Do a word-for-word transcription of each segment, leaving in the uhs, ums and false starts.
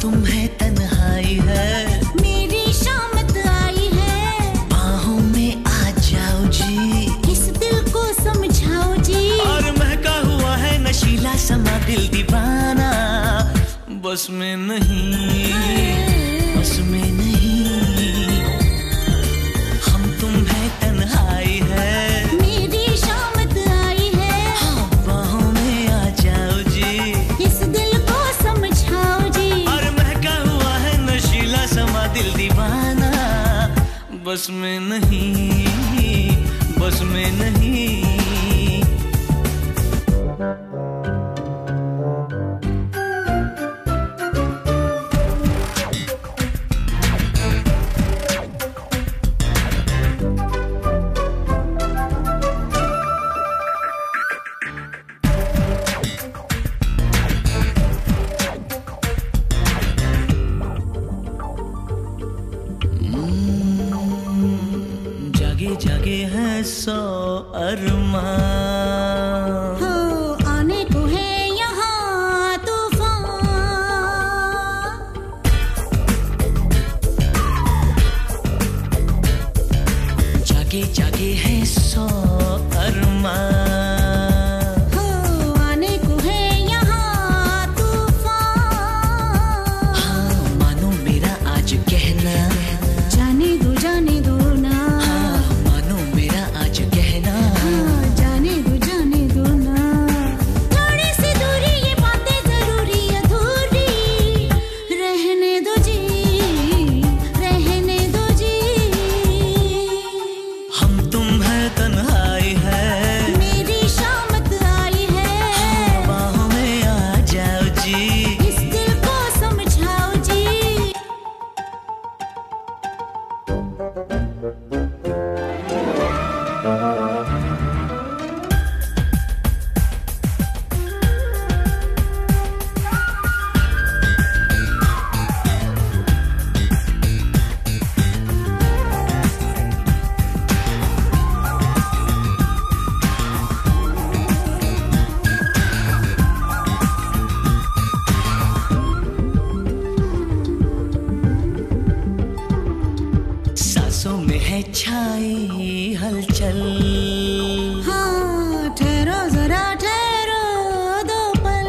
तुम्हें तन्हाई है, मेरी शामत आई है, बाहों में आ जाओ जी, इस दिल को समझाओ जी। और महका हुआ है नशीला समा दिल दीवाना, बस में नहीं, बस में नहीं, हम तुम्हें तन्हाई है, मेरी शामत आई है, हाँ बाहों में आ जाओ जी, इस दिल को समझाओ जी। और महका हुआ है नशीला समा दिल दीवाना, बस में नहीं, बस में नहीं। जागे जागे हैं सौ अरमान, हो आने को है यहाँ तूफान, जागे जागे हैं सौ अरमान, हो आने को है यहाँ तूफान। हाँ मानो मेरा आज कहना, जाने दो जाने दो ना, हाँ मानो मेरा आज कहना, हाँ, जाने दो जाने दो ना। थोड़ी सी दूरी ये बातें जरूरी अधूरी, रहने दो जी, रहने दो जी। हम तुम्हें तन्हाई है, मेरी शामत आई है, बाहों में आ जाओ जी, इस दिल को समझाओ जी। सांसों में है छाई हलचल, हाँ ठहरो जरा ठहरो दो पल,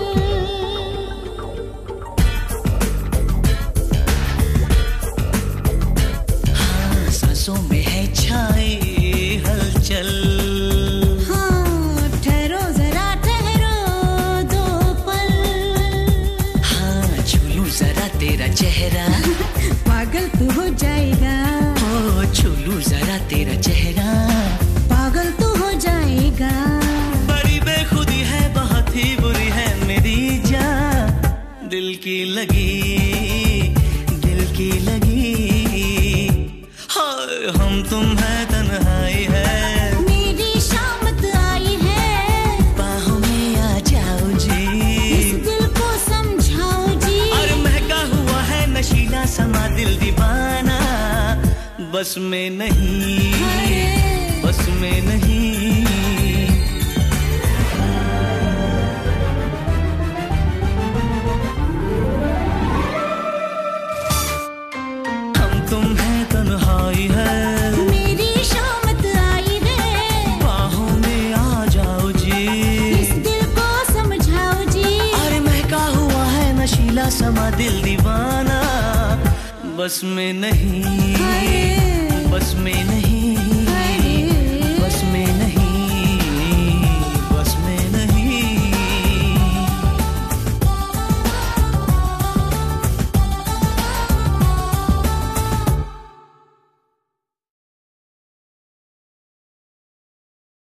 हाँ सांसों में है छाई हलचल, हाँ ठहरो जरा ठहरो दो पल। हाँ छू लूं जरा तेरा चेहरा, पागल तू हो जाएगा, ओ छू लूं जरा तेरा चेहरा, पागल तू हो जाएगा। बड़ी बेखुदी है बहुत ही बुरी है मेरी जान, दिल की लगी, दिल की लगी, हाय हम तुम्हें तन्हाई है, मेरी शामत आई है, बाहों में आ जाओ जी, इस दिल को समझाओ जी। और महका हुआ है नशीला समा दिल दीवाना, बस में नहीं, बस में नहीं। हम तुम्हें तन्हाई है, मेरी शामत आई है, बाहों में आ जाओ जी, इस दिल को समझाओ जी। और महका हुआ है नशीला समा दिल दीवाना, बस में नहीं, बस में नहीं, बस में नहीं।